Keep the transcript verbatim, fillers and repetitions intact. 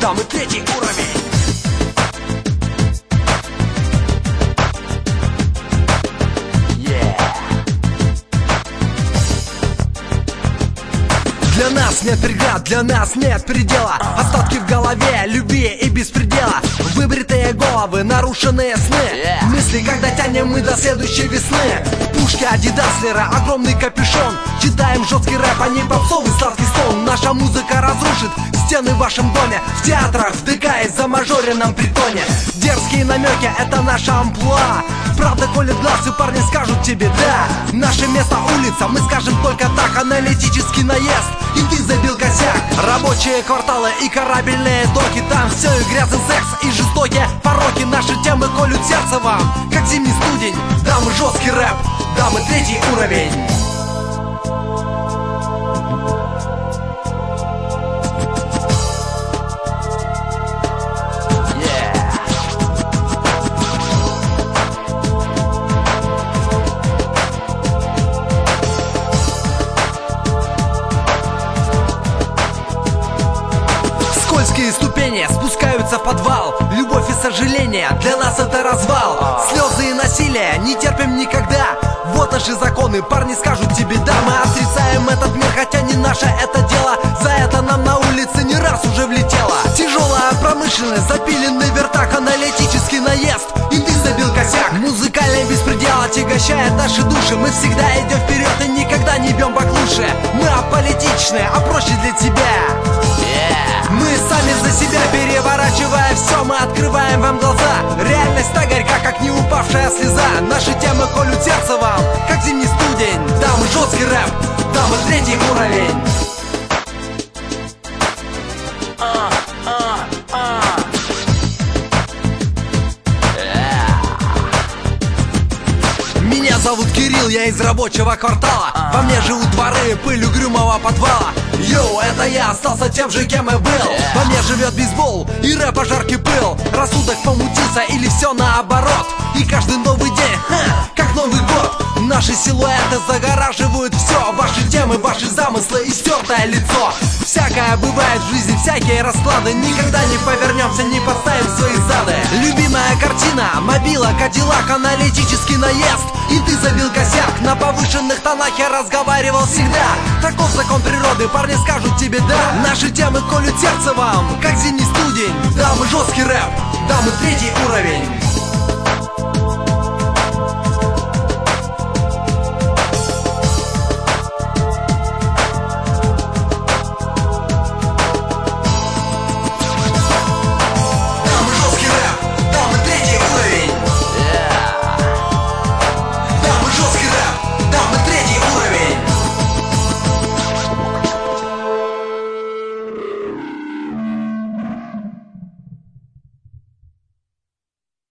да, мы третий уровень. Для нас нет преград, для нас нет предела. Остатки в голове, любви и беспредела. Выбритые головы, нарушенные сны. Мысли, когда тянем мы до следующей весны. Пушки, адидаслера, огромный капюшон. Читаем жесткий рэп, а не попсовый сладкий сон. Наша музыка разрушит стены в вашем доме. В театрах, в ДК и замажоренном притоне. Дерзкие намеки, это наша амплуа. Правда колет глаз, и парни скажут тебе да. Наше место улица, мы скажем только так. Аналитический наезд, и ты забил косяк. Рабочие кварталы и корабельные доки. Там все и грязный секс, и жестокие пороки. Наши темы колют сердце вам, как зимний студень. Да, мы жесткий рэп, да, мы третий уровень. Скользкие ступени спускаются в подвал. Любовь и сожаление, для нас это развал. Слезы и насилие не терпим никогда. Вот наши законы, парни скажут тебе да. Мы отрицаем этот мир, хотя не наше это дело. За это нам на улице не раз уже влетело. Тяжелая промышленность, запиленный вертак. Аналитический наезд, и ты забил косяк. Музыкальный беспредел отягощает наши души. Мы всегда идем вперед и никогда не бьем баклуши. Мы аполитичны, а проще для тебя. Мы сами за себя, переворачивая все, мы открываем вам глаза. Реальность так горька, как не упавшая слеза. Наши темы колют сердце вам, как зимний студень. Да, мы жесткий рэп, да, мы третий уровень. а, а, а. Меня зовут Кирилл, я из рабочего квартала. Во мне живут дворы, пыль угрюмого подвала. Йоу, это я, остался тем же, кем и был. Во мне живет бейсбол и рэп, жаркий пыл. Рассудок помутился или все наоборот. И каждый новый день, ха, как Новый год. Наши силуэты загораживают все. Ваши темы, ваши замыслы и стертое лицо. Всякое бывает в жизни, всякие расклады. Никогда не повернемся, не подставим свои зады. Любимая картина, мобила, кадиллак, аналитический наезд, и ты забил косяк. На повышенных тонах я разговаривал всегда. Таков закон природы, парни скажут тебе да. Наши темы колют сердце вам, как зимний студень. Да, мы жесткий рэп, да, мы третий уровень.